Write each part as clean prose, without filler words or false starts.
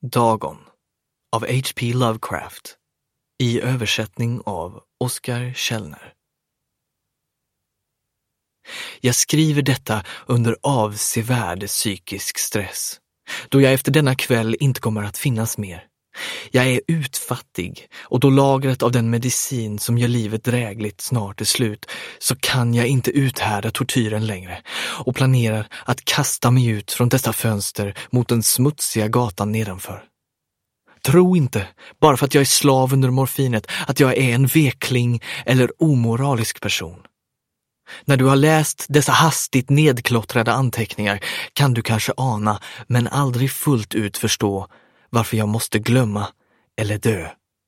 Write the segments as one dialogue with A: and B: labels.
A: Dagon av H.P. Lovecraft i översättning av Oskar Källner. Jag skriver detta under avsevärd psykisk stress, då jag efter denna kväll inte kommer att finnas mer. Jag är utfattig, och då lagret av den medicin som gör livet drägligt snart är slut, så kan jag inte uthärda tortyren längre och planerar att kasta mig ut från dessa fönster mot den smutsiga gatan nedanför. Tro inte, bara för att jag är slav under morfinet, att jag är en vekling eller omoralisk person. När du har läst dessa hastigt nedklottrade anteckningar kan du kanske ana, men aldrig fullt ut förstå, varför jag måste glömma eller dö.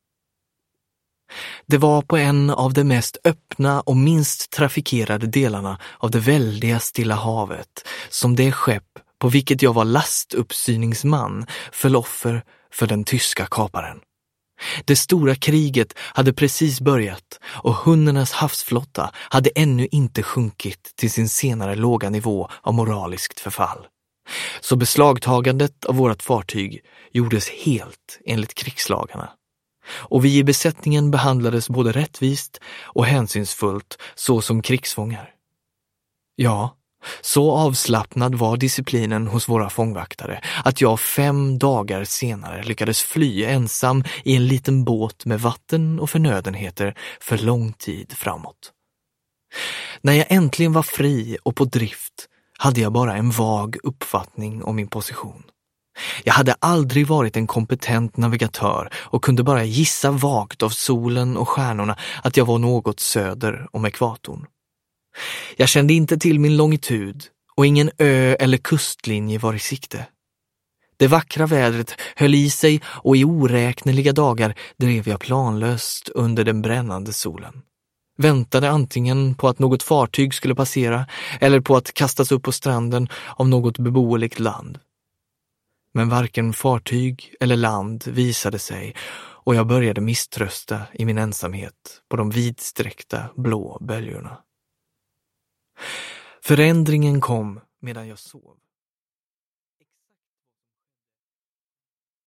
A: Det var på en av de mest öppna och minst trafikerade delarna av det väldiga Stilla havet som det skepp på vilket jag var lastuppsyningsman föll offer för den tyska kaparen. Det stora kriget hade precis börjat och hundarnas havsflotta hade ännu inte sjunkit till sin senare låga nivå av moraliskt förfall. Så beslagtagandet av vårt fartyg gjordes helt enligt krigslagarna. Och vi i besättningen behandlades både rättvist och hänsynsfullt så som krigsfångar. Ja, så avslappnad var disciplinen hos våra fångvaktare att jag 5 dagar senare lyckades fly ensam i en liten båt med vatten och förnödenheter för lång tid framåt. När jag äntligen var fri och på drift hade jag bara en vag uppfattning om min position. Jag hade aldrig varit en kompetent navigatör och kunde bara gissa vagt av solen och stjärnorna att jag var något söder om ekvatorn. Jag kände inte till min longitud och ingen ö eller kustlinje var i sikte. Det vackra vädret höll i sig och i oräkneliga dagar drev jag planlöst under den brännande solen. Väntade antingen på att något fartyg skulle passera eller på att kastas upp på stranden av något beboeligt land. Men varken fartyg eller land visade sig och jag började misströsta i min ensamhet på de vidsträckta blå böljorna. Förändringen kom medan jag sov.